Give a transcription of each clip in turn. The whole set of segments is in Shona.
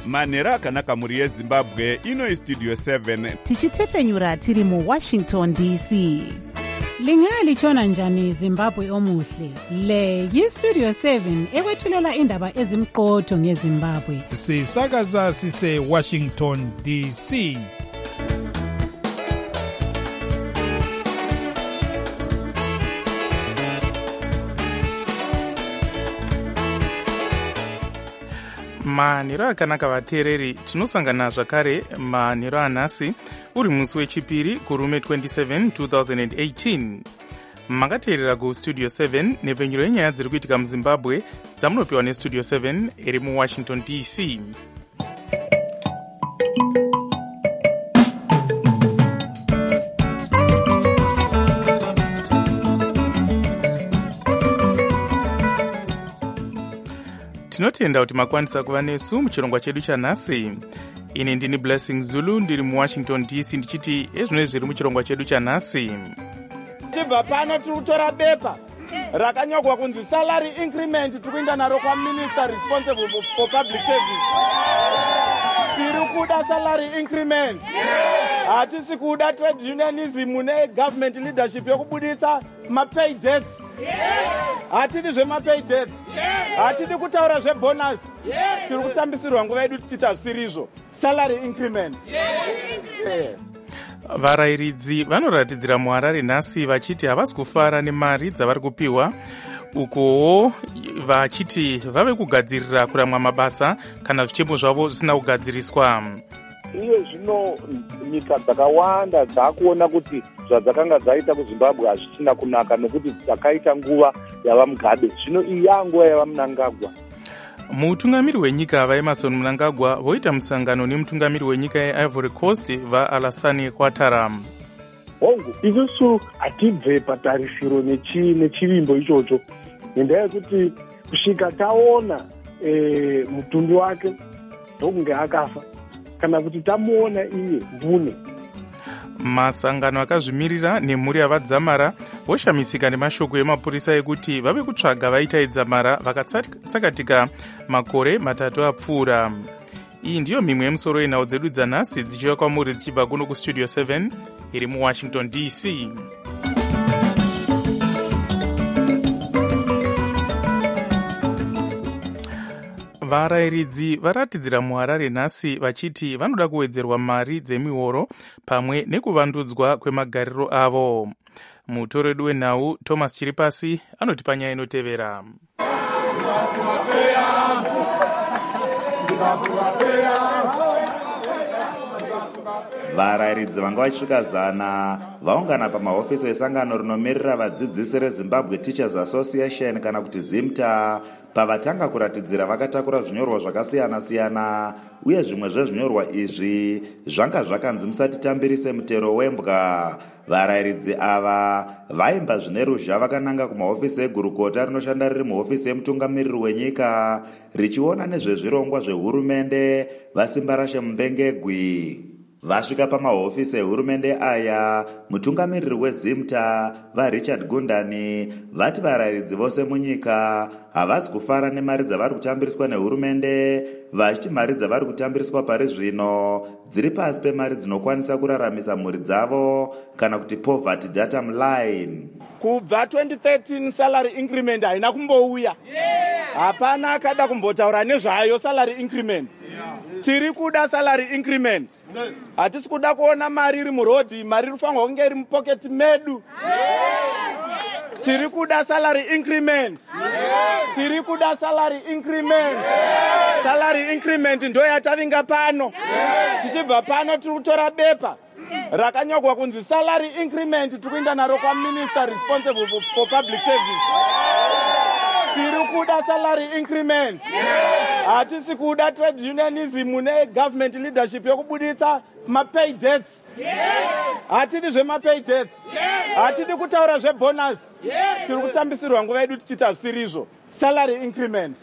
manhero akanaka mhuri yezimbabwe. Ino istudio 7 tichitefenyura tiri muWashington DC. Lingalitshona njani Zimbabwe omuhle? Le yiStudio 7 ekwethulela indaba ezimqotho ngeZimbabwe. Sisakaza sise Washington DC. manhero akanaka vateereri, tinosangana zvakare manhero anhasi uri musi wechipiri kurume 27 2018. makateerera kustudio 7 nepfenyuro yenyaya dziri kuitika muzimbabwe dzamunopiwa nestudio 7 iri muwashington DC. tinotenda kuti makwanisa kuva nesu muchirongwa chedu chanhasi. Ini ndini Blessing Zulu ndiri muwashington DC ndichiti ezvino zviri muchirongwa chedu chanhasi. Tibva pano tiri kutora bepa rakanyorwa kunzi salary increment, tiri kuenda naro kwaminister responsible for public service. Tiri kuda salary increment, hatisi kuda trade unionism negovernment leadership yokubuditsa mapay dates. Hatidi zvemapay dates, hatidi kutaura zvebonus. Tiri kutambisirwa nguva yedu tichitafsirizvo salary increment. Varayiridzi vanoratidzira muHarare nhasi vachiti havasi kufara nemari dzavari kupiwa, ukowo vachiti vave kugadzirira kuramwa mabasa kana zvichemo zvavo zvisina kugadziriswa. Iye zvino nyika dzakawanda dzakuona kuti zvadzakanga dzaita kuZimbabwe hazvisina kunaka nokuti dzakaita nguva yava Mugabe. Zvino iyi yanguva yava Mnangagwa. Mutungamiri wenyika vaEmmerson Mnangagwa voita musangano nemutungamiri wenyika yeIvory Coast vaAlassane Ouattara. Hongu, isusu hatibve patarisiro nechivimbo ichocho. Ngendaa yekuti kusvika taona mutumbi wake ndokunge akafa, kana kuti tamuona iye mbune. Masangano akazvimirira nemhuri yavadzamara voshamisika nemashoko emapurisa ekuti vave kutsvaga vaita idzamara vakatsakatika makore 3 apfuura. Iyi ndiyo mimwe yemusoro yenhau dzedu dzanhasi dzichiva kwamuri dzichibva kuno kustudio 7 iri muWashington DC. Varayiridzi varatidzira muHarare nhasi vachiti vanoda kuwedzerwa mari dzemihoro pamwe nekuvandudzwa kwemagariro avo. Mutoro wedu wenhau Thomas Chiripasi anotipa nyaya inotevera. Varayiridzi vanga vachisvika 100 vaungana pamahofisi esangano rinomirira vadzidzisi reZimbabwe Teachers Association kana kuti ZIMTA pavatanga kuratidzira vakatakura zvinyorwa zvakasiyana-siyana, uye zvimwe zvezvinyorwa izvi zvanga zvakanzi musati tambirise mutero wembwa. Varayiridzi ava vaimba zvine ruzha vakananga kumahofisi egurukota rinoshanda riri muhofisi yemutungamiriri wenyika richiona nezvezvirongwa zvehurumende vasimbarashe Mumbengegwi. Vasvika pamahofisi ehurumende aya, mutungamiriri weZIMTA vaRichard Gundani vati varayiridzi vose munyika havasi kufara nemari dzavari kutambiriswa nehurumende, vachiti mari dzavari kutambiriswa pari zvino dziri pasi pemari dzinokwanisa kuraramisa mhuri dzavo kana kuti poverty datum line. Kubva 2013 salary increment haina kumbouya. Hapana akada kumbotaura nezvayo salary increment. Tiri kuda salary increment. Hatisi kuda kuona mari iri murodhi, mari irifanirwa kunge iri mupocket medu. Tiri kuda salary increment. Tiri kuda salary increment. Salary increment ndo yatavinga pano. Tichibva pano tiri kutora bepa rakanyorwa kunzi salary increment, tiri kuenda naro kwaminister responsible for public service. Tiri kuda salary increment, hatisi kuda trade unionism negovernment leadership yokubuditsa mapay dates. Hatidi zvemapay dates, hatidi kutaura zvebonus. Tiri kutambisirwa nguva yedu tichitafsirizvo salary increment.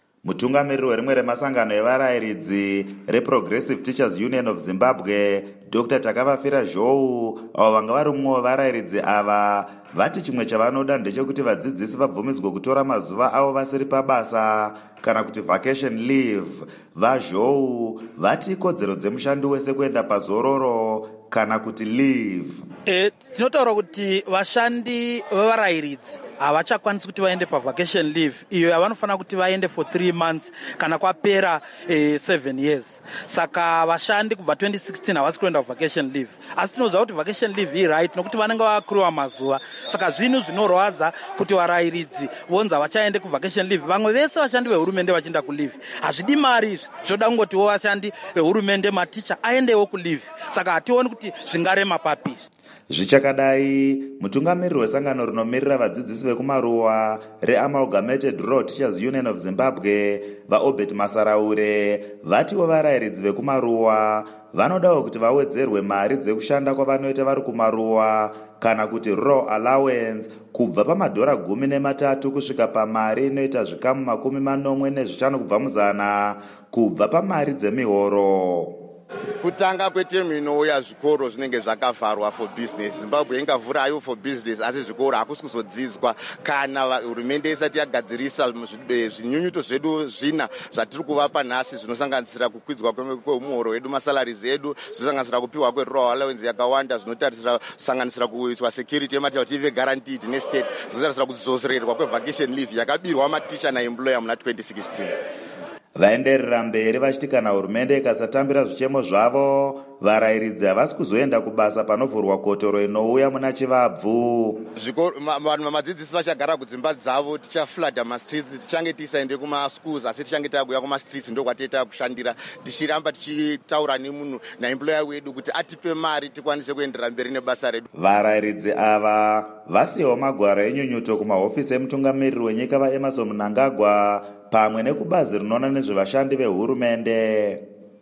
Mutungamiriri werimwe remasangano evarayiridzi reProgressive Teachers Union of Zimbabwe Dr. Takavafira Zhou, avo vanga vari mumwe wevarayiridzi ava, vati chimwe chavanoda ndechekuti vadzidzisi vabvumidzwe kutora mazuva avo vasiri pabasa kana kuti vacation leave. VaZhou vati kodzero dzemushandi wese kuenda pazororo kana kuti leave. Tinotaura kuti vashandi vevarayiridzi havachakwanisi kuti vaende pavacation leave iyo yavanofanira kuti vaende for 3 months kana kwapera 7 years. Saka vashandi kubva 2016 havasi kuenda vacation leave, asi tinoziva kuti vacation leave iright nokuti vanenge vakuriwa mazuva. Saka zvinhu zvinorwadza kuti varayiridzi vonzi havachaende kuvacation leave. Vamwe vese vashandi vehurumende vachienda kuleave hazvidi mari izvi, zvoda kungotiwo vashandi vehurumende maticha aendewo kuleave. Saka hationi kuti zvingarema papi. Zvichakadai, mutungamiriri wesangano rinomirira vadzidzisi vekumaruwa reAmalgamated Rural Teachers Union of Zimbabwe, vaObert Masaraure, vatiwo varayiridzi vekumaruwa vanodawo kuti vawedzerwe mari dzekushanda kwavanoita vari kumaruwa kana kuti rural allowance kubva pamadhora 13 kusvika pamari inoita zvikamu 45 kubva muzana kubva pamari dzemihoro. Kutanga kwetemu inouya zvikoro zvinenge zvakavharwa for business. Zimbabwe ingavhurayo for business asi zvikoro hakusi kuzodzidzwa kana hurumende isati yagadzirisa zvinyunyuto zvedu zvina zvatiri kuvapa nhasi zvinosanganisira kukwidzwa kwemuhoro wedu, masalaries edu, zvinosanganisira kupiwa kwerural allowance yakawanda, zvinotarisira kusanganisira kuitwa security yemataura kuti ive guaranteed nestate, zvinotarisira kudzosererwa kwevacation leave yakabirwa maticha naemployer muna 2016. Vaenderera mberi vachiti kana hurumende ikasatambira zvichemo zvavo, varayiridzi havasi kuzoenda kubasa panovhurwa kotoro inouya muna Chivabvu. Vanhu vamadzidzisi vachagara kudzimba dzavo, tichafladha mastreets, tichange tisaende kumaschools asi tichange takuya kumastreets ndokwateta kushandira, tichiramba tichitaura nemunhu naemployer wedu kuti atipe mari tikwanise kuenderera mberi nebasa redu. Varayiridzi ava vasiyawo magwaro enyunyuto kumahofisi emutungamiriri wenyika vaEmmerson Mnangagwa pamwe nekubazi rinoona nezvevashandi vehurumende.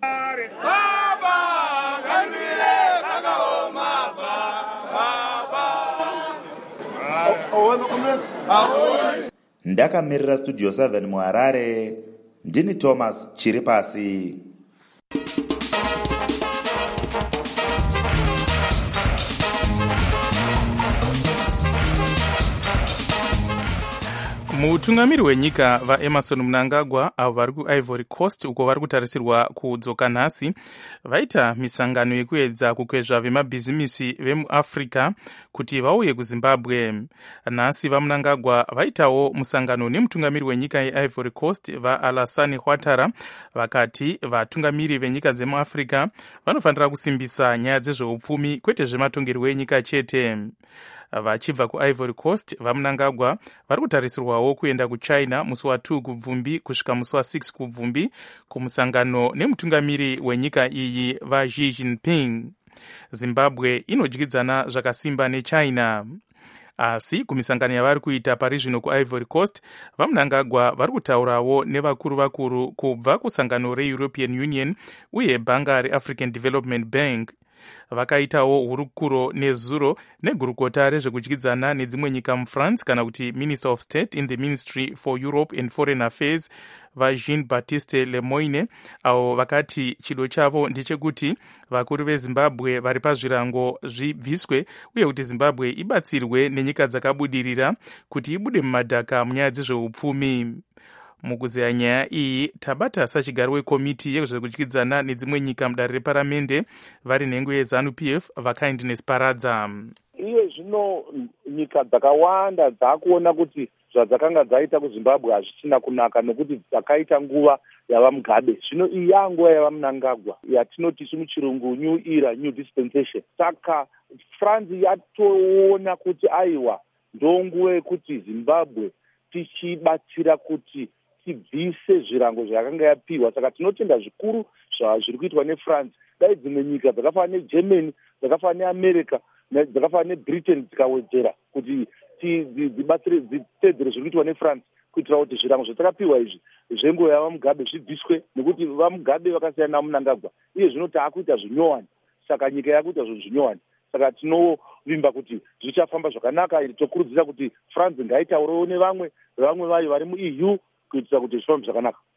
Ndakamirira Studio 7 muHarare, ndini Thomas Chiripasi. Mutungamiri wenyika vaEmmerson Mnangagwa avo vari kuIvory Coast uko vari kutarisirwa kudzoka nhasi vaita misangano yekuedza kukwezva vemabhizimisi vemuAfrica kuti vauye kuZimbabwe. Nhasi vaMnangagwa vaitawo musangano nemutungamiri wenyika yeIvory Coast vaAlassane Ouattara, vakati vatungamiri venyika dzemuAfrica vanofanira kusimbisa nyaya dzezveupfumi kwete zvematongerwo enyika chete. Vachibva kuIvory Coast, vaMnangagwa vari kutarisirwawo kuenda kuChina musi wa2 kubvumbi kusvika musi wa6 kubvumbi kumusangano nemutungamiri wenyika iyi vaXi Jinping. Zimbabwe inodyidzana zvakasimba neChina. Asi kumisangano yavari kuita pari zvino kuIvory Coast, vaMnangagwa vari kutaurawo nevakuru kubva kusangano reEuropean Union uye bhanga reAfrican Development Bank. Vakaitawo hurukuro nezuro negurukota rezvekudyidzana nedzimwe nyika muFrance kana kuti Minister of State in the Ministry for Europe and Foreign Affairs vaJean-Baptiste Lemoyne, avo vakati chido chavo ndechekuti vakuru veZimbabwe vari pazvirango zvibviswe uye kuti Zimbabwe ibatsirwe nenyika dzakabudirira kuti ibude mumadhaka munyaya dzezveupfumi. Mukuzeya nyaya iyi tabata sachigari wekomiti yezvekudyidzana nedzimwe nyika mudare reparamende vari nhengo yeZANU-PF vaKindness Paradza. Iye zvino nyika dzakawanda dzakuona kuti zvadzakanga dzaita kuZimbabwe hazvisina kunaka nokuti dzakaita nguva yava Mugabe. Zvino iyi yanguva yava Mnangagwa yatinoti muchirungu new era, new dispensation. Saka France yatoona kuti aiwa ndonguva yekuti Zimbabwe tichibatsira kuti tibvise zvirango zvakanga yapiwa. Saka tinotenda zvikuru zviri kuitwa neFrance. Dai dzimwe nyika dzakafanana neGermany, dzakafanana neAmerica, dzakafanana neBritain dzikawedzera kuti dzibatsire dzitedzere zviri kuitwa neFrance kuitira kuti zvirango zvatakapiwa izvi zvenguva yava Mugabe zvibviswe, nekuti vaMugabe vakasiyana naMnangagwa. Iye zvino taakuita zvinyowani, saka nyika yakuita zvinyowani. Saka tinovimba kuti zvichafamba zvakanaka. Tokurudzira kuti France ngaitaurewo nevamwe vayo vari muEU kuitira kuti zvifambe zvakanaka.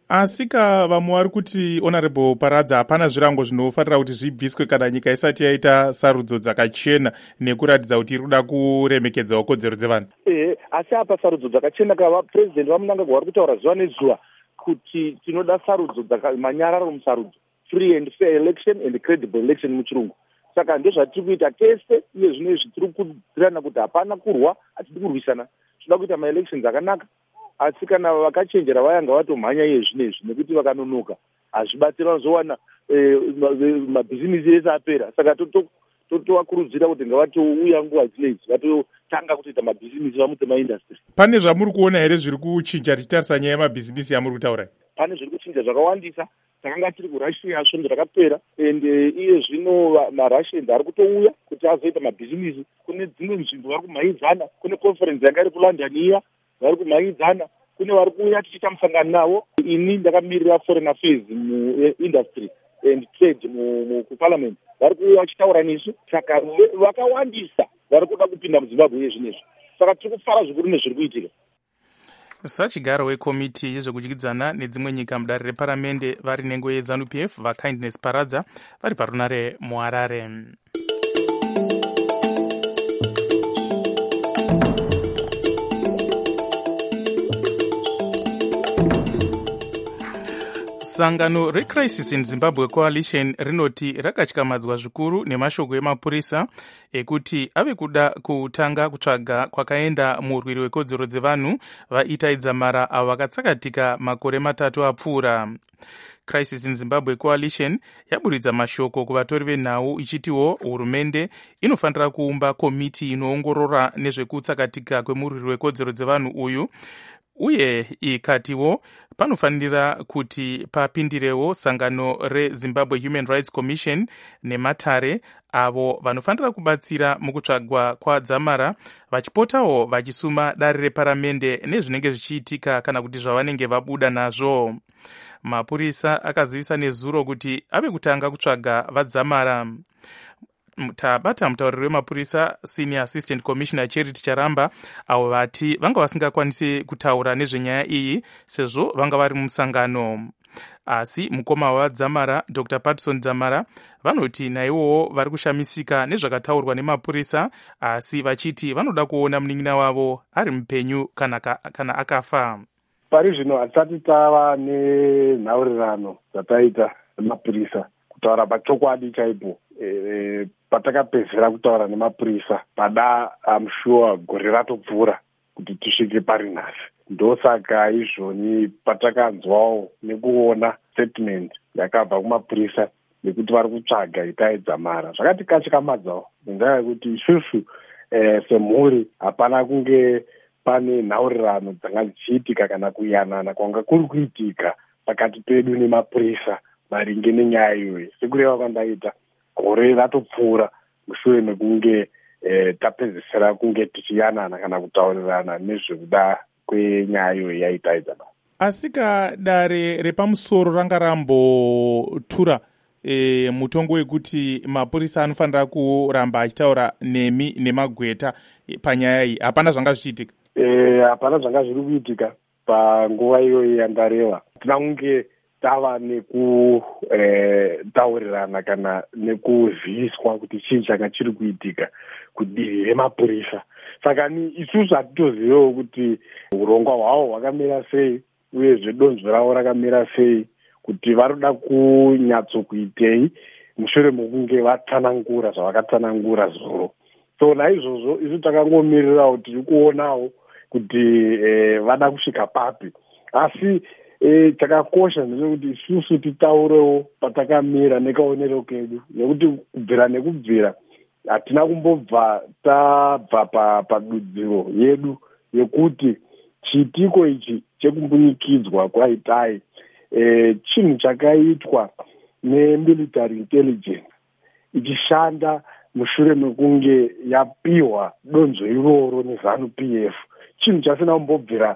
Asika vamwe vari kuti Honorable Paradza hapana zvirango zvinofanira kuti zvibviswe kana nyika isati yaita sarudzo dzakachena nekuratidza kuti iri kuda kuremekedzawo kodzero dzevanhu. Asi apa sarudzo dzakachena president vaMnangagwa vari kutaura zuva nezuva kuti tinoda sarudzo manyararo musarudzo, free and fair election and credible election muchirungu. Saka ndezvatiri kuita tese uye zvino izvi tiri kudzidzirana kuti hapana kurwa, hatidi kurwisana, tinoda kuita maelections akanaka. Asi kana vakachenjera vayanga vatomhanya iye zvinezvi nekuti vakanonoka hazvibatsira vanozowana mabhizinisi ese apera. Saka totovakurudzira kuti ngavatouya nguva dzinedzi vatotanga kutoita mabhizinisi vamute maindastry. Pane zvamuri kuona here zviri kuchinja tichitarisa nyaya yemabhizinisi yamuri kutaura? Pane zviri kuchinja zvakawandisa. Takanga tiri kurussia svondo rakapera ende iye zvino marussians ari kutouya kuti azoita mabhizinisi. Kune dzimwe nzvimbo vari kumhaidzana, kune conference yanga iri kuLondon iya vari kumhaidzana, kune vari kuuya tichiita musangano navo. Ini ndakamirira foreign affairs muindustry and trade kuparliament, vari kuuya vachitaura nesu. Saka vakawandisa vari kuda kupinda muZimbabwe yezvinezvi. Saka tiri kufara zvikuru nezviri kuitika. Sachigaro wekomiti yezvekudyidzana nedzimwe nyika mudare reparamende vari nengo yeZANU-PF vaKindness Paradza vari parunare muHarare. Sangano reCrisis in Zimbabwe Coalition rinoti rakatyamadzwa zvikuru nemashoko emapurisa ekuti ave kuda kutanga kutsvaga kwakaenda murwiri wekodzero dzevanhu vaItai Dzamara avo vakatsakatika makore 3 apfuura. Crisis in Zimbabwe Coalition yaburitsa mashoko kuvatori venhau ichitiwo hurumende inofanira kuumba komiti inoongorora nezvekutsakatika kwemurwiri wekodzero dzevanhu uyu, uye ikatiwo panofanira kuti papindirewo sangano reZimbabwe Human Rights Commission nematare avo vanofanira kubatsira mukutsvagwa kwaDzamara, vachipotawo vachisuma dare reparamende nezvinenge zvichiitika kana kuti zvavanenge vabuda nazvo. Mapurisa akazivisa nezuro kuti ave kutanga kutsvaga vaDzamara. Tabata mutauriri wemapurisa Senior Assistant Commissioner Charity Charamba avo vati vanga vasingakwanisi kutaura nezvenyaya iyi sezvo vanga vari mumusangano. Asi mukoma wavaDzamara Dr. Patson Dzamara vanoti naivowo vari kushamisika nezvakataurwa nemapurisa, asi vachiti vanoda kuona munin'ina wavo ari mupenyu kana akafa. Pari zvino hatisati tava nenhaurirano dzataita nemapurisa kutaura pachokwadi chaipo. Patakapedzera kutaura nemapurisa pada I'm sure gore ratopfuura kuti tisvike pari nhasi. Ndosaka izvoni patakanzwawo nekuona statement yakabva kumapurisa nekuti vari kutsvaga Itai Dzamara, zvakatikatyamadzawo ngendaa yekuti isusu semhuri hapana kunge pane nhaurirano dzanga dzichiitika kana kuyanana kwanga kuri kuitika pakati pedu nemapurisa maringe nenyaya iyoyi. Sekureva kwandaita gore ratopfuura mushure mekunge tapedzisira kunge tichiyanana kana kutaurirana nezvekuda kwenyaya iyoyi yaItai Dzamara. Asika dare repamusoro ranga rambotura mutongo wekuti mapurisa anofanira kuramba achitaura nemi nemagweta panyaya iyi. Hapana zvanga zvichiitika? Hapana zvanga zviri kuitika panguva iyoyi yandareva. Tina kunge tava nekutaurirana kana nekuziviswa kuti chii changa chiri kuitika kudivi remapurisa. Saka isusu hatitozivewo kuti urongwa hwavo hwakamira sei uyezve donzvo ravo rakamira sei, kuti varoda kunyatsokuitei mushure mekunge vatsanangura zvavakatsanangura zuro. So naizvozvo isu takangomirirawo tiri kuonawo kuti vada kusvika papi, asi chakakosha ndechekuti isusu titaurewo patakamira nekaonero kedu, nekuti kubvira nekubvira hatina kumbobva tabva padudziro yedu yekuti chiitiko ichi chekumbunyikidzwa kwaItai chinhu chakaitwa nemilitary intelligence ichishanda mushure mekunge yapiwa donzvo iroro neZANU-PF, chinhu chasina kumbobvira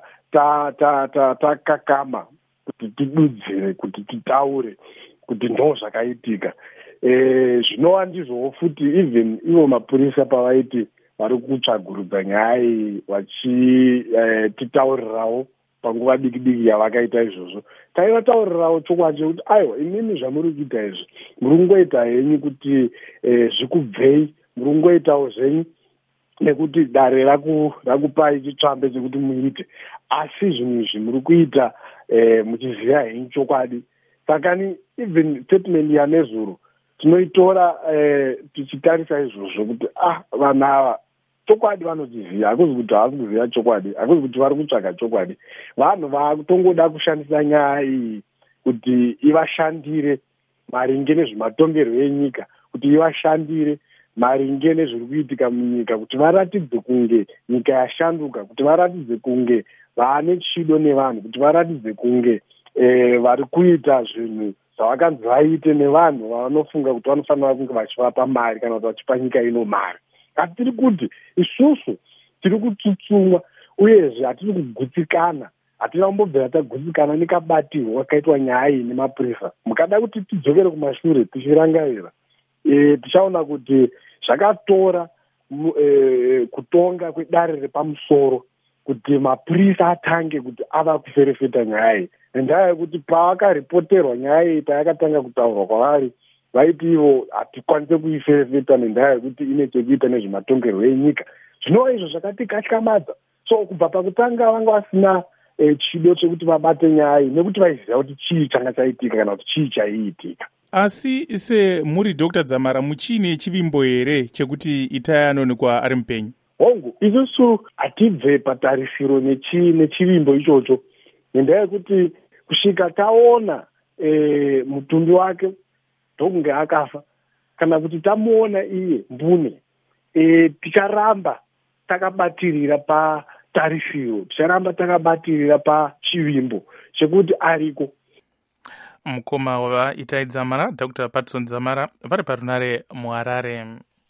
takakama kuti tidudzire, kuti titaure kuti ndo zvakaitika. Zvinova ndizvowo futi even ivo mapurisa pavaiti vari kutsvagurudza nyaya iyi vachititaurirawo panguva diki yavakaita izvozvo. Taivataurirawo chokwadi chekuti aiwa imimi zvamuri kuita izvi muri kungoita henyu kuti zvikubvei, muri kungoitawo zvenyu nekuti dare rakupai chitsvambe chekuti muite, asi zvinhu izvi muri kuita muchiziva henyu chokwadi. Sakani even statement yaNezuro tinoitora tichitarisa izvozvo kuti vanhu ava chokwadi vanochiziva, hakuzi kuti havasi kuziva chokwadi, hakuzi kuti vari kutsvaga chokwadi. Vanhu vatongoda kushandisa nyaya iyi kuti ivashandire maringe nezvematongerwo enyika, kuti ivashandire maringe nezviri kuitika munyika, kuti varatidze kunge nyika yashanduka, kuti varatidze kunge vaane chido nevanhu, kuti varatidze kunge vari kuita zvinhu zvavakanzi vaite nevanhu vanofunga kuti vanofanira kunge vachivapa mari kana kuti vachipa nyika ino mari. Asi tiri kuti isusu tiri kutsutsumwa uyezve hatiri kugutsikana, hatina kumbobvira tagutsikana nekabatirwo wakaitwa nyaya iyi nemapurisa. Mukada kuti tidzokere kumashure tichirangarira, tichaona kuti zvakatora kutonga kwedare repamusoro kuti mapurisa atange kuti ava kuferefeta nyaya iyi, ngendaa yekuti pavakaripoterwa nyaya iyi payakatanga kutaurwa kwavari vaiti ivo hatikwanise kuiferefeta nendaa yekuti ine chekuita nezvematongerwo enyika. Zvinova izvo zvakatikatyamadza. So kubva pakutanga vanga vasina chido chekuti vabate nyaya iyi nekuti vaiziva kuti chii changa chaitika kana kuti chii chaiitika. Asi semuri Dr. Dzamara, muchine chivimbo here chekuti itai anoonekwa ari mupenyu? Hongu, isusu hatibve patarisiro nechivimbo ichocho, ngendaa yekuti kusvika taona mutumbi wake ndokunge akafa, kana kuti tamuona iye mbune, ticharamba takabatirira patarisiro, ticharamba takabatirira pachivimbo chekuti ariko. Mukoma wava Itai Dzamara, Dr. Patson Dzamara, vari parunare muHarare.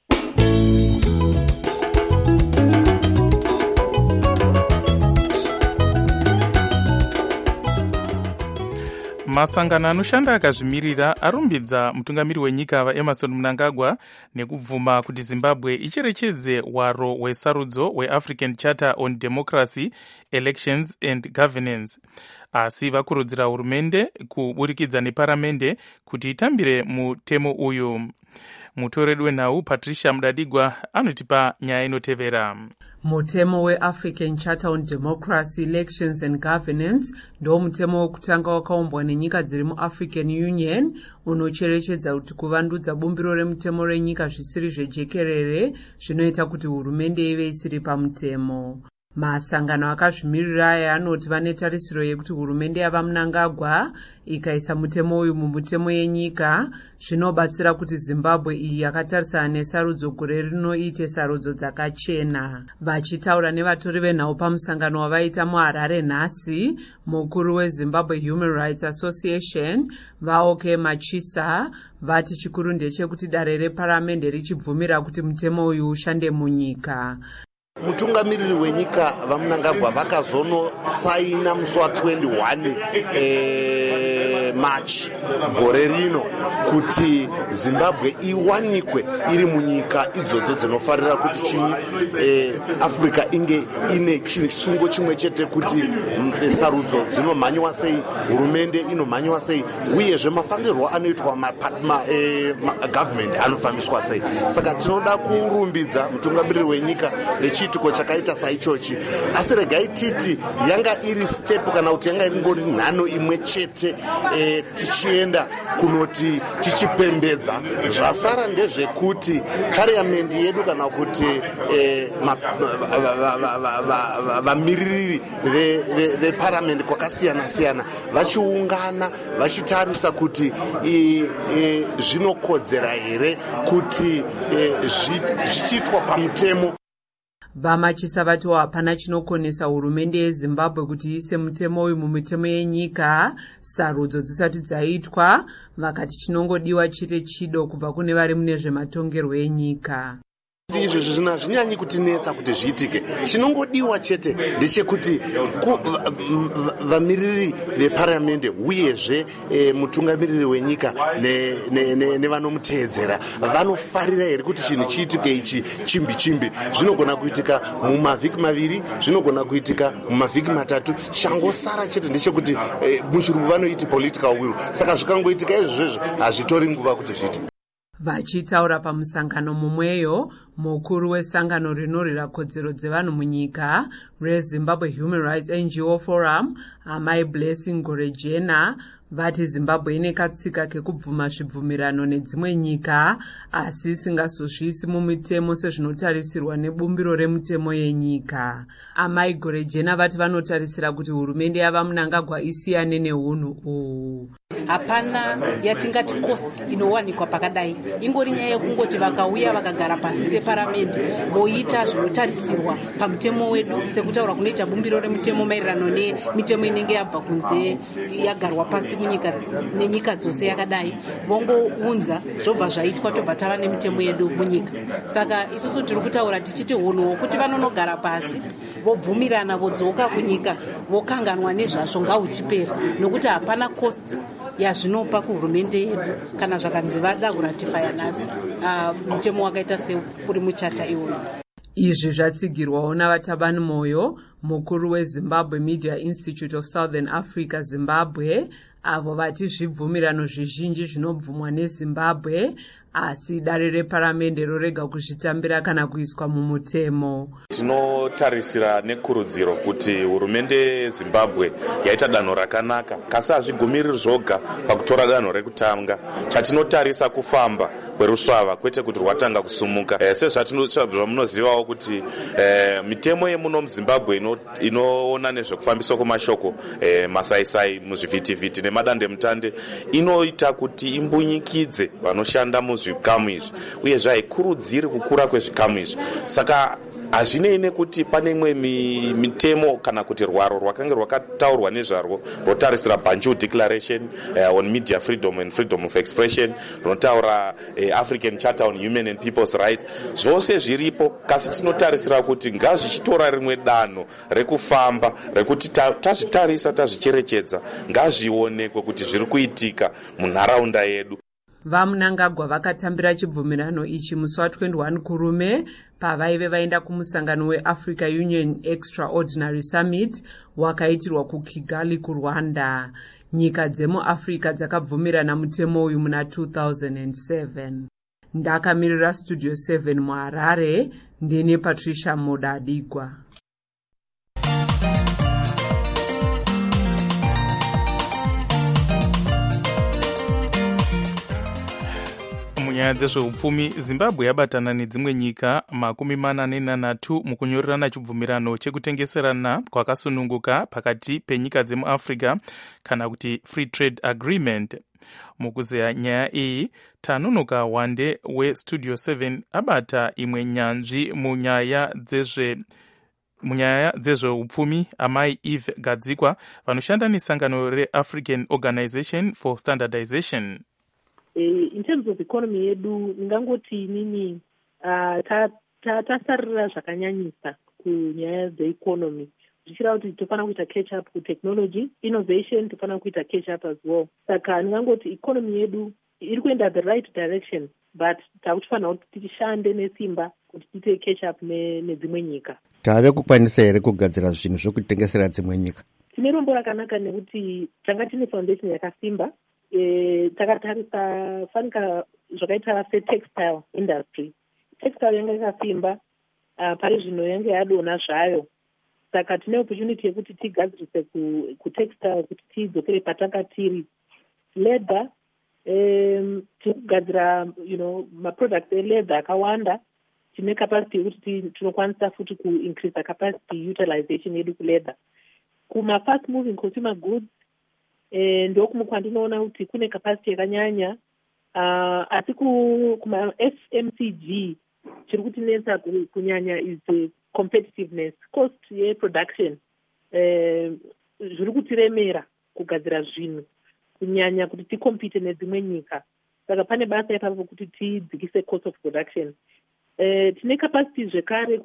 Masangano anoshanda akazvimirira arumbidza mutungamiri wenyika vaEmmerson Mnangagwa nekubvuma kuti Zimbabwe icherechedze hwaro hwesarudzo hweAfrican Charter on Democracy, Elections and Governance. Asi vakurudzira hurumende kuburikidza neparamende kuti itambire mutemo uyu. Mutoredu wenhau Patricia Mudadigwa anotipa nyaya inotevera. Mutemo weAfrican Charter on Democracy, Elections and Governance ndo mutemo wekutanga wakaumbwa nenyika dziri muAfrican Union unocherechedza kuti kuvandudza bumbiro remutemo renyika zvisiri zvejekerere zvinoita kuti hurumende ive isiri pamutemo. Masangano akazvimirira aya anoti vane tarisiro yekuti hurumende yava Mnangagwa ikaisa mutemo uyu mumutemo yenyika zvinobatsira kuti Zimbabwe iyi yakatarisana nesarudzo gore rino iite sarudzo dzakachena. Vachitaura nevatori venhau pamusangano wavaita muHarare nhasi, mukuru weZimbabwe Human Rights Association vaOK Machisa vati chikuru ndechekuti dare reparamende richibvumira kuti mutemo uyu ushande munyika. Mutungamiriri wenyika vaMnangagwa vakazonosaina musi wa21 March gore rino kuti Zimbabwe iwanikwe iri munyika idzodzo dzinofarira kuti chini Africa inge ine chisungo chimwe chete kuti sarudzo dzinomhanywa sei, hurumende inomhanywa sei, uyezve mafambirwo anoitwa government anofambiswa sei. Saka tinoda kurumbidza mutungamiriri wenyika nechitiko chakaita saichochi, asi regai titi yanga iri step kana kuti yanga iri ngori nhano imwe chete tichienda kunoti tichipembedza. Zvasara ndezvekuti parliament yedu kana kuti vamiriri veparliament kwakasiyana siyana vachiungana vachitarisa kuti zvinokodzera here kuti zvichiitwa pamutemo. Vamachisa vati hapana chinokonesa hurumende yeZimbabwe kuti iise mutemo uyu mumutemo yenyika sarudzo dzisati dzaitwa, vakati chinongodiwa chete chido kubva kune vari mune zvematongerwo enyika. izvozvo hazvinyanyi kutinetsa kuti zviitike. Chinongodiwa chete ndechekuti vamiriri veparamende uyezve mutungamiriri wenyika nevanomuteedzera vanofarira here kuti chinhu chiitike ichi chimbi. Zvinogona kuitika mumavhiki maviri, zvinogona kuitika mumavhiki matatu. Changosara chete ndechekuti muchirungu vanoiti political will. Saka zvikangoitika izvozvo hazvitori nguva kuti zviite. Vachitaura pamusangano mumweyo, mukuru wesangano rinorwira kodzero dzevanhu munyika reZimbabwe Human Rights NGO Forum, Amai Blessing Gorejena, vati Zimbabwe ine katsika kekubvuma zvibvumirano nedzimwe nyika asi isingazozviisi mumutemo sezvinotarisirwa nebumbiro remutemo yenyika. Amai Gorejena vati vanotarisira kuti hurumende yava Mnangagwa isiyane neunhu uhu. Hapana yatingati cost inowanikwa pakadai, ingori nyaya yekungoti vakauya vakagara pasi separamende voita zvinotarisirwa pamutemo wedu sekutaura kunoita bumbiro remutemo maererano nemitemo inenge yabva kunze yagarwa pasi munyika nenyika dzose yakadai, vongounza zvobva zvaitwa tobva tava nemitemo yedu munyika. Saka isusu tiri kutaura tichiti hunhu kuti vanonogara pasi vobvumirana vodzoka kunyika vokanganwa nezvazvo ngahuchipera, nokuti hapana cost yazvinopa kuhurumende yedu kana zvakanzi vada kuratifaya nhasi mutemo wakaita sekuri muchata iwoyo. Izvi zvatsigirwawo navatabani moyo, mukuru weZimbabwe Media Institute of Southern Africa Zimbabwe, avo vati zvibvumirano zvizhinji zvinobvumwa neZimbabwe asi dare reparamende rorega kuzvitambira kana kuiswa mumutemo. Tinotarisira nekurudziro kuti hurumende yeZimbabwe yaita danho rakanaka, kasi hazvigumiriri zvoga pakutora danho rekutanga. Chatinotarisa kufamba kwerusvava kwete kuti rwatanga kusumuka. Sezvamunozivawo kuti mitemo yemuno muZimbabwe inoona nezvekufambiswa kwemashoko, masaisai muzvivhitivhiti nemadandemutande inoita kuti imbunyikidze vanoshanda muzvikamu izvi, uye zvaikurudziri kukura kwezvikamu izvi. Saka hazvinei nekuti pane imwe mitemo kana kuti rwaro rwakanga rwakataurwa nezvarwo rotarisira Banjul Declaration on Media Freedom and Freedom of Expression, rotaura African Charter on Human and People's Rights, zvose zviripo, kasi tinotarisira kuti ngazvichitora rimwe danho rekufamba rekuti tazvitarisa tazvicherechedza ngazvionekwe kuti zviri kuitika munharaunda yedu. VaMnangagwa vakatambira chibvumirano ichi musi wa21 kurume pavaive vaenda kumusangano weAfrica Union Extraordinary Summit wakaitirwa kuKigali kuRwanda. Nyika dzemuAfrica dzakabvumirana mutemo uyu muna 2007. Ndakamirira Studio 7 muHarare, ndine Patricia Modadigwa. Munyaya dzezveupfumi, Zimbabwe yabatana nedzimwe nyika 43 mukunyorerana chibvumirano chekutengeserana kwakasununguka pakati penyika dzemuAfrica kana kuti Free Trade Agreement. Mukuzeya nyaya iyi, Tanunuka Wande weStudio 7 abata imwe nyanzvi munyaya dzezveupfumi, Amai Eve Gadzikwa, vanoshanda nesangano reAfrican Organization for Standardization. In terms of economy yedu ndingangoti inini tasarira zvakanyanyisa kunyaya dzeeconomy, zvichireva kuti tofana kuita catch up kutechnology innovation, tofana kuita catch up as well. Saka ndingangoti economy yedu iri kuenda the right direction, but takutofanira kuti tishande nesimba kuti tiite catch up nedzimwe nyika. Tave kukwanisa here kugadzira zvinhu zvokutengesera dzimwe nyika? Tine rombo rakanaka nekuti tanga tine foundation yakasimba. Takatarisa fanika zvakaita setextile industry. Textile yanga yakasimba, pari zvino yanga yadona zvayo. Saka tine opportunity yekuti tigadzirise kutextile kuti tidzokere patanga tiri. Leather, tikugadzira maproducts eleather akawanda. Tine capacity yekuti tinokwanisa futi kuincrease capacity utilization yedu kuleather. Kuma fast moving consumer goods, ndokumukwa kuti kune capacity yakanyanya, asi kuma FMCG chiri kutinetsa kunyanya is the competitiveness, cost yeproduction zviri kutiremera kugadzira zvinhu kunyanya kuti tikompete nedzimwe nyika. Saka pane basa ipapo kuti tidzikise cost of production. tine capacity zvekare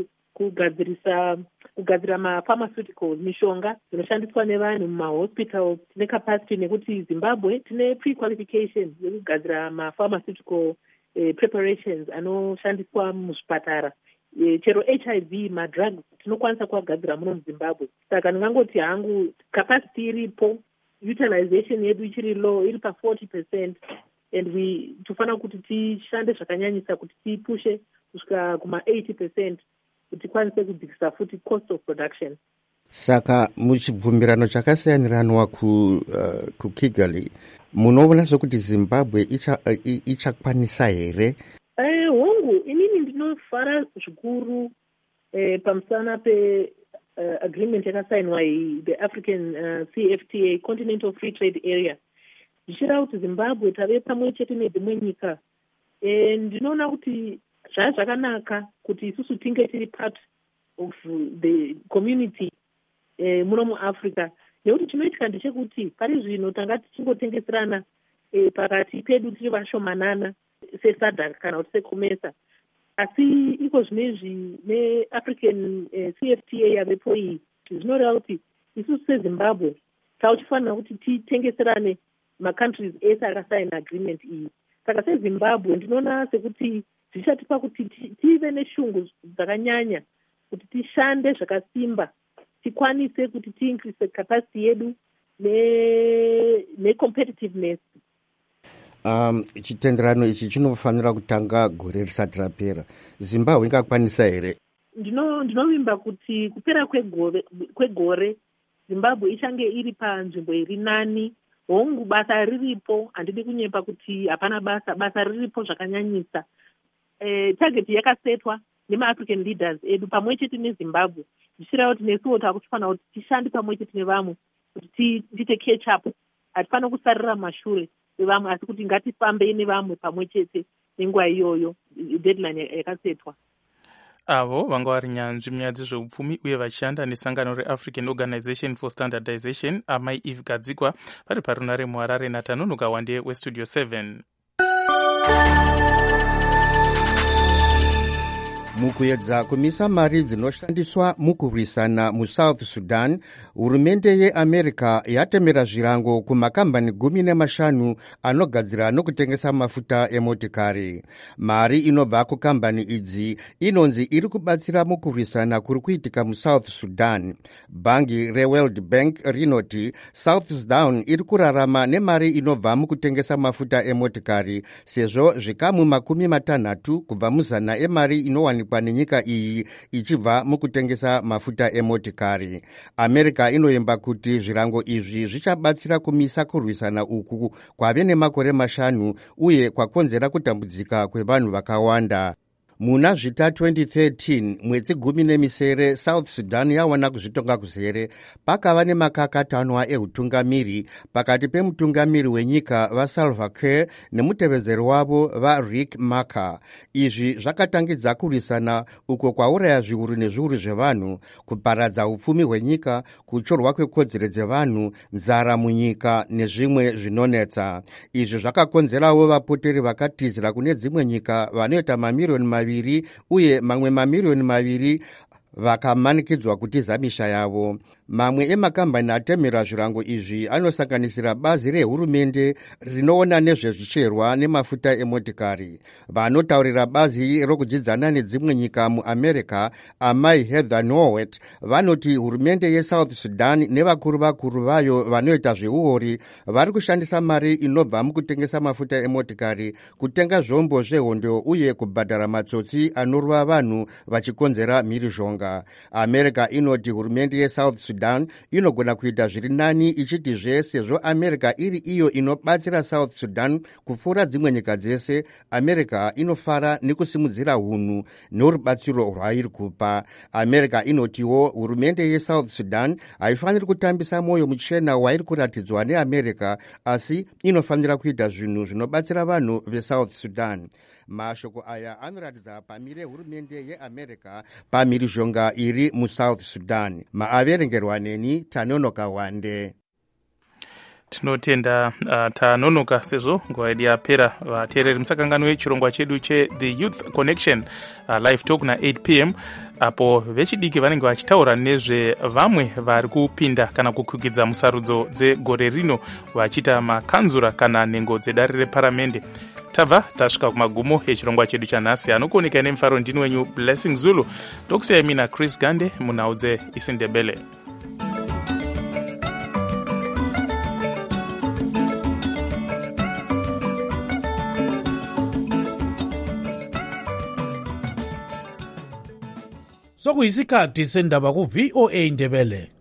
kugadzira mapharmaceuticals, mishonga dzinoshandiswa nevanhu mumahospitals. Tine capacity nekuti Zimbabwe tine pre-qualification yekugadzira mapharmaceutical preparations anoshandiswa muzvipatara. Chero HIV madrug tinokwanisa kuagadzira muno muZimbabwe. Saka ndingangoti hangu capacity iripo, utilization yedu ichiri low, iri pa 40%, and tofanira kuti tishande zvakanyanyisa kuti tipushe kusvika kuma 80% kuti tikwanise kudzikisa futi cost of production. Saka muchibvumirano chakasiyanirana kuKigali munoona sokuti Zimbabwe ichakwanisa here? Hongu inini ndinofara zvikuru pamusana pe agreement yakasainwa the African CFTA, Continental Free Trade Area. Ndichira kuti Zimbabwe tave pamwe chete nedzimwe nyika. Ndinoona kuti zvakanaka kuti isusu tinge tiri part of the community muno muAfrica. Nekuti chinoitika ndechekuti pari zvino tanga tichingotengeserana pakati pedu tiri vashomanana seSADC kana kuti seCOMESA. Asi iko zvinezvi neAfrican CFTA yavepo iyi zvinoreva kuti isusu seZimbabwe tauchifanira kuti titengeserane macountries ese akasaina agreement iyi. Saka seZimbabwe ndinoona sekuti zvichatipa kuti tive neshungu dzakanyanya kuti tishande zvakasimba tikwanise kuti tiincrease capacity yedu ne-competitiveness. Chitenderano ichi chinofanira kutanga gore risati rapera. Zimbabwe ingakwanisa here? Ndinovimba kuti kupera kwegore Zimbabwe ichange iri panzvimbo iri nani. Hongu basa riripo, handidi kunyepa kuti hapana basa riripo zvakanyanyisa. Target yakasetwa nema-African leaders edu pamwe chete neZimbabwe. Ndichira kuti nesuwo takufanira kuti tishande pamwe chete nevamwe kuti tiite catch up. Hatifana kusarira mashure nevamwe asi kuti ngatifambe nevamwe pamwe chete nenguva iyoyo deadline yakasetwa. Avo vanga vari nyanzvi munyaya dzezveupfumi uye vachishanda nesangano reAfrican Organization for Standardization, Amai Eve Gadzikwa, vari parunare muHarare naTanonoka Wande weStudio 7. Mukuedza kumisa mari dzinoshandiswa mukurwisana muSouth Sudan, hurumende yeAmerica yatemera zvirango kumakambani 15 anogadzira nokutengesa mafuta emotikari. Mari inobva kukambani idzi inonzi iri kubatsira mukurwisana kuri kuitika muSouth Sudan. Bhangi reWorld Bank rinoti South Sudan iri kurarama nemari inobva mukutengesa mafuta emotikari, sezvo zvikamu 60 kubva muzana emari inowanikwa nenyika iyi ichibva mukutengesa mafuta emotikari. America inoimba kuti zvirango izvi zvichabatsira kumisa kurwisana uku kwave nemakore 5 uye kwakonzera kutambudzika kwevanhu vakawanda. Muna zvita 2013 mwedzi 17 South Sudan yawana kuzvitonga kuzere pakava nemakakatanwa eutungamiri pakati pemutungamiri wenyika vaSalva Kiir nemutevezeri wavo vaRiek Machar. Izvi zvakatangidza kurwisana uko kwauraya zviuru nezviuru zvevanhu, kuparadza upfumi hwenyika, kuchorwa kwekodzero dzevanhu, nzara munyika nezvimwe zvinonetsa. Izvi zvakakonzerawo vapoteri vakatizira kune dzimwe nyika vanoita mamirioni 2 uye mamwe mamirioni 2 vakamanikidzwa kutiza misha yavo. Mamwe emakambani atemera zvirango izvi anosanganisira bazi rehurumende rinoona nezvezvicherwa nemafuta emotikari. Vanotaurira bazi rokudzidzana nedzimwe nyika muAmerica, Amai Heather Nauert, vanoti hurumende yeSouth Sudan nevakuru vayo vanoita zveuori vari kushandisa mari inobva mukutengesa mafuta emotikari kutenga zvombo zvehondo uye kubhadhara matsotsi anorova vanhu vachikonzera mhirizhonga. America inoti hurumende yeSouth Sudan inogona kuita zviri nani ichitizve sezvo America iri iyo inobatsira South Sudan kupfuura dzimwe nyika dzese, America inofara nekusimudzira hunhu norubatsiro rwairi kupa. America inotiwo hurumende yeSouth Sudan haifaniri kutambisa mwoyo muchena wairi kuratidzwa neAmerica, asi inofanira kuita zvinhu zvinobatsira vanhu veSouth Sudan. Mashoko aya anoratidza pamire hurumende yeAmerica pamhirizhonga iri muSouth Sudan. Maaverengerwa neni Tanonoka Wande. tinotenda tanonoka sezvo nguva yedu yapera. Vateereri musakanganwe chirongwa chedu The Youth Connection live talk na8 p.m. apo vechidiki vanenge vachitaura nezvevamwe vari kupinda kana kukwikidza musarudzo dzegore rino vachiita makanzura kana nhengo dzedare reparamende. Tabva tasvika kumagumo echirongwa chedu chanhasi. Anokuoneka nemufaro ndini wenyu Blessing Zulu. Ndokusiyai mina Chris Gande munhau dzeIsindebele. sokuyisikhathi sendaba ku VOA Ndebele.